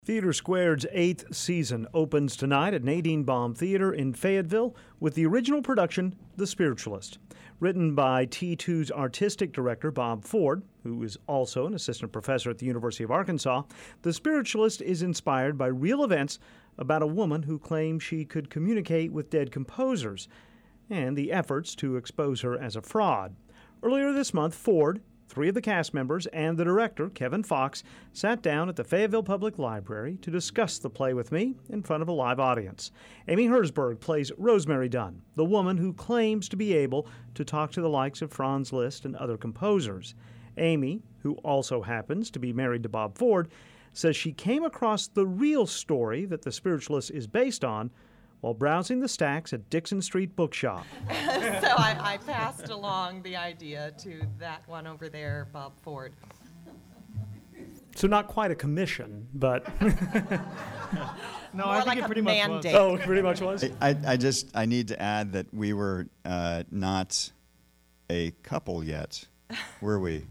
Theater Squared's 8th season opens tonight at Nadine Baum Theater in Fayetteville with the original production, The Spiritualist. Written by T2's artistic director, Bob Ford, who is also an assistant professor at the University of Arkansas, The Spiritualist is inspired by real events about a woman who claimed she could communicate with dead composers and the efforts to expose her as a fraud. Earlier this month, Ford, 3 of the cast members, and the director, Kevin Fox, sat down at the Fayetteville Public Library to discuss the play with me in front of a live audience. Amy Herzberg plays Rosemary Dunn, the woman who claims to be able to talk to the likes of Franz Liszt and other composers. Amy, who also happens to be married to Bob Ford, says she came across the real story that The Spiritualist is based on while browsing the stacks at Dixon Street Bookshop. So I passed along the idea to that one over there, Bob Ford. So not quite a commission, but... No, More I think like it a pretty much was. mandate. Oh, it pretty much was? I need to add that we were not a couple yet. Were we?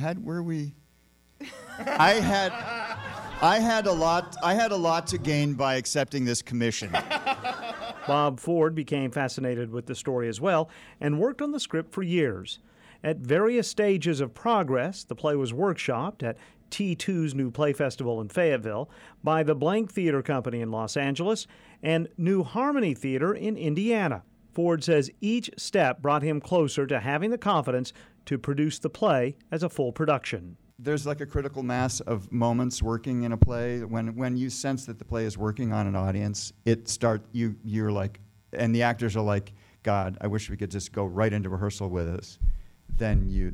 I had a lot to gain by accepting this commission. Bob Ford became fascinated with the story as well and worked on the script for years. At various stages of progress, the play was workshopped at T2's New Play Festival in Fayetteville, by the Blank Theater Company in Los Angeles, and New Harmony Theater in Indiana. Ford says each step brought him closer to having the confidence to produce the play as a full production. There's like a critical mass of moments working in a play. When you sense that the play is working on an audience, you're like, and the actors are like, God, I wish we could just go right into rehearsal with us. Then you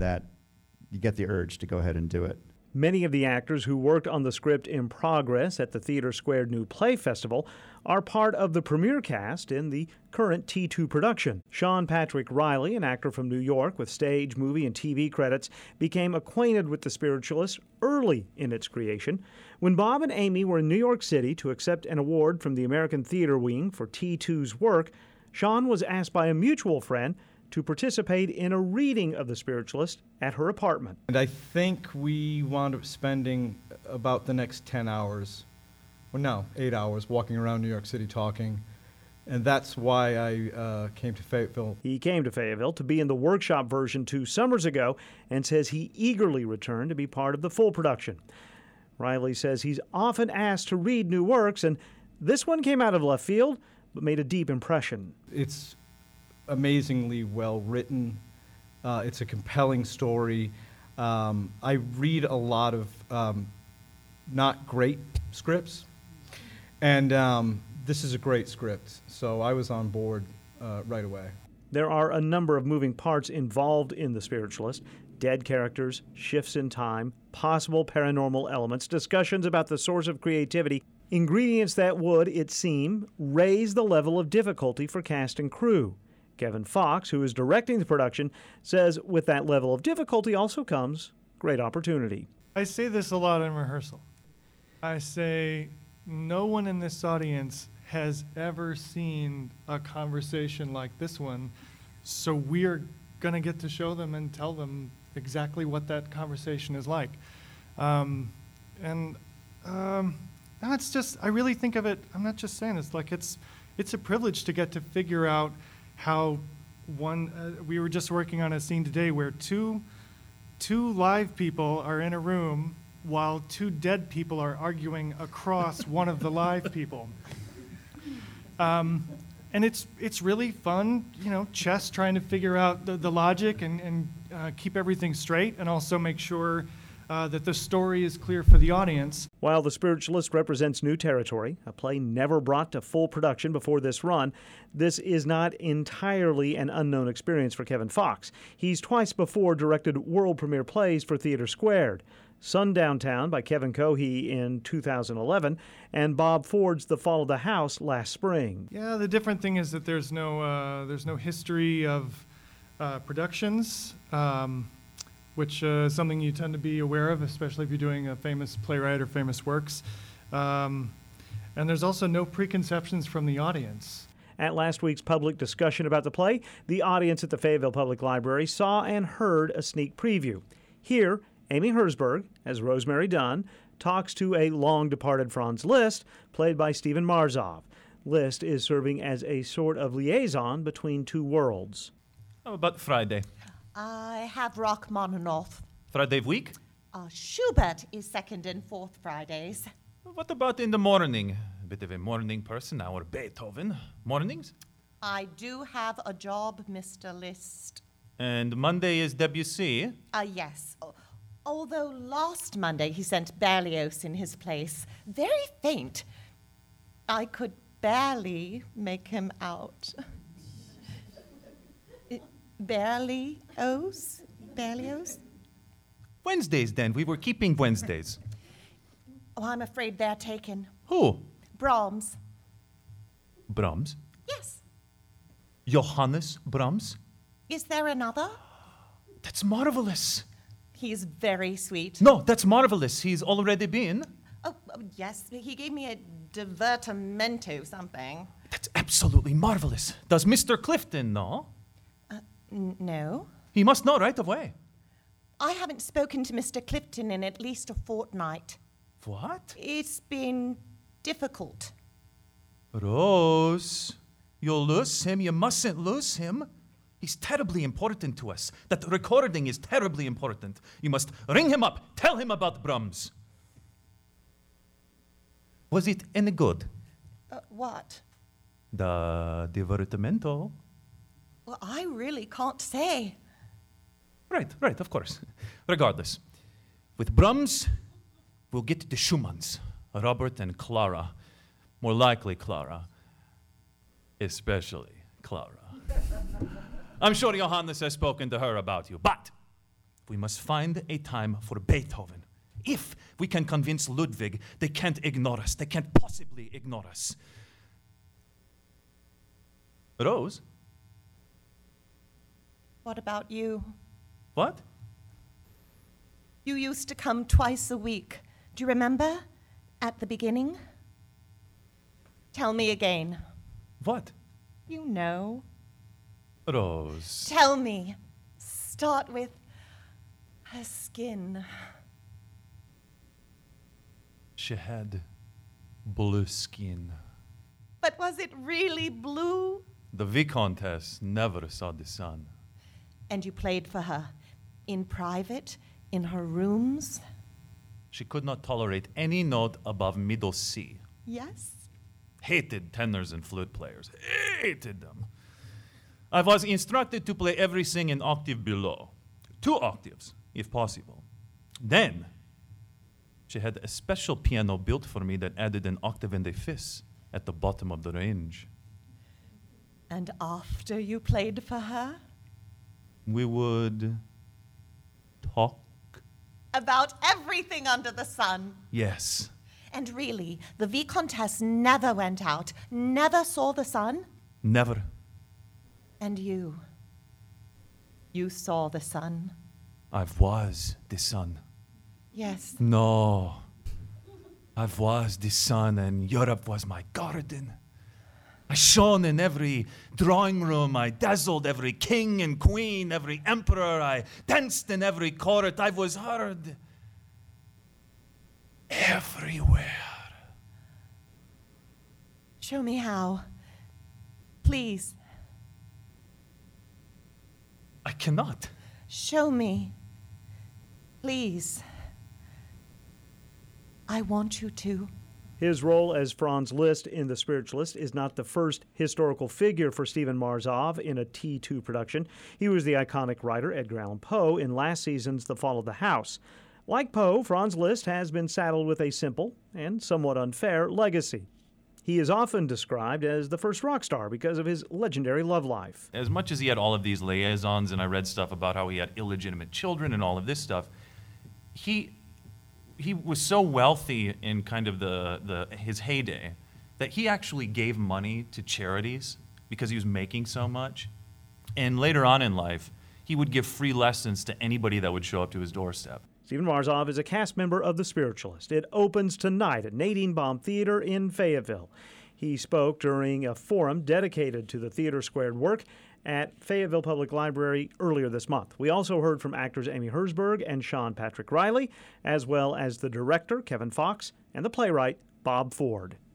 get the urge to go ahead and do it. Many of the actors who worked on the script in progress at the Theater Squared New Play Festival are part of the premiere cast in the current T2 production. Sean Patrick Riley, an actor from New York with stage, movie, and TV credits, became acquainted with The Spiritualist early in its creation. When Bob and Amy were in New York City to accept an award from the American Theater Wing for T2's work, Sean was asked by a mutual friend to participate in a reading of The Spiritualist at her apartment. And I think we wound up spending about the next 10 hours, 8 hours, walking around New York City talking. And that's why I came to Fayetteville. He came to Fayetteville to be in the workshop version 2 summers ago and says he eagerly returned to be part of the full production. Riley says he's often asked to read new works, and this one came out of left field, but made a deep impression. It's amazingly well written. It's a compelling story. I read a lot of not great scripts, and this is a great script, so I was on board right away. There are a number of moving parts involved in The Spiritualist: dead characters, shifts in time, possible paranormal elements, discussions about the source of creativity, ingredients that would, it seems, raise the level of difficulty for cast and crew. Kevin Fox, who is directing the production, says with that level of difficulty also comes great opportunity. I say this a lot in rehearsal. I say no one in this audience has ever seen a conversation like this one, so we're going to get to show them and tell them exactly what that conversation is like. It's just, I really think of it, I'm not just saying this, like it's a privilege to get to figure out how we were just working on a scene today where two live people are in a room while 2 dead people are arguing across one of the live people. And it's really fun, chess, trying to figure out the logic and keep everything straight, and also make sure that the story is clear for the audience. While The Spiritualist represents new territory, a play never brought to full production before this run, this is not entirely an unknown experience for Kevin Fox. He's twice before directed world premiere plays for Theater Squared: Sundown Town by Kevin Cohee in 2011, and Bob Ford's The Fall of the House last spring. Yeah, the different thing is that there's no history of productions, which is something you tend to be aware of, especially if you're doing a famous playwright or famous works. And there's also no preconceptions from the audience. At last week's public discussion about the play, the audience at the Fayetteville Public Library saw and heard a sneak preview. Here, Amy Herzberg as Rosemary Dunn talks to a long-departed Franz Liszt, played by Steven Marzov. Liszt is serving as a sort of liaison between two worlds. How about Friday? I have Rachmaninoff. Friday week? Schubert is second and fourth Fridays. What about in the morning? A bit of a morning person, our Beethoven. Mornings? I do have a job, Mr. Liszt. And Monday is Debussy. Yes. Although last Monday he sent Berlioz in his place. Very faint. I could barely make him out. Berlioz? Berlioz? Wednesdays, then. We were keeping Wednesdays. Oh, I'm afraid they're taken. Who? Brahms. Brahms? Yes. Johannes Brahms? Is there another? That's marvelous. He's very sweet. No, that's marvelous. He's already been. Oh, yes. He gave me a divertimento something. That's absolutely marvelous. Does Mr. Clifton know? No. He must know right away. I haven't spoken to Mr. Clifton in at least a fortnight. What? It's been difficult. Rose, you'll lose him. You mustn't lose him. He's terribly important to us. That recording is terribly important. You must ring him up. Tell him about Brahms. Was it any good? What? The divertimento. Well, I really can't say. Right, of course. Regardless. With Brahms, we'll get the Schumanns. Robert and Clara. More likely Clara. Especially Clara. I'm sure Johannes has spoken to her about you, but we must find a time for Beethoven. If we can convince Ludwig they can't ignore us, they can't possibly ignore us. Rose? What about you? What? You used to come twice a week. Do you remember? At the beginning? Tell me again. What? You know. Rose. Tell me. Start with her skin. She had blue skin. But was it really blue? The Viscountess never saw the sun. And you played for her in private, in her rooms? She could not tolerate any note above middle C. Yes. Hated tenors and flute players. Hated them. I was instructed to play everything an octave below. 2 octaves, if possible. Then, she had a special piano built for me that added an octave and a fifth at the bottom of the range. And after you played for her? We would talk. About everything under the sun. Yes. And really, the Viscountess never went out, never saw the sun? Never. And you saw the sun? I was the sun. Yes. No. I was the sun and Europe was my garden. I shone in every drawing room. I dazzled every king and queen, every emperor. I danced in every court. I was heard everywhere. Show me how. Please. I cannot. Show me. Please. I want you to. His role as Franz Liszt in The Spiritualist is not the first historical figure for Steven Marzov in a T2 production. He was the iconic writer Edgar Allan Poe in last season's The Fall of the House. Like Poe, Franz Liszt has been saddled with a simple and somewhat unfair legacy. He is often described as the first rock star because of his legendary love life. As much as he had all of these liaisons, and I read stuff about how he had illegitimate children and all of this stuff, he was so wealthy in kind of his heyday that he actually gave money to charities because he was making so much. And later on in life, he would give free lessons to anybody that would show up to his doorstep. Steven Marzov is a cast member of The Spiritualist. It opens tonight at Nadine Baum Theater in Fayetteville. He spoke during a forum dedicated to the Theater Squared work at Fayetteville Public Library earlier this month. We also heard from actors Amy Herzberg and Sean Patrick Riley, as well as the director, Kevin Fox, and the playwright, Bob Ford.